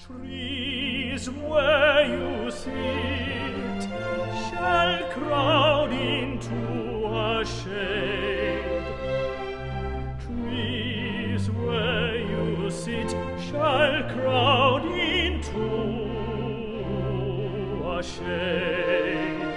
Trees where you sit shall crowd into a shade. Trees where you sit shall crowd into a shade.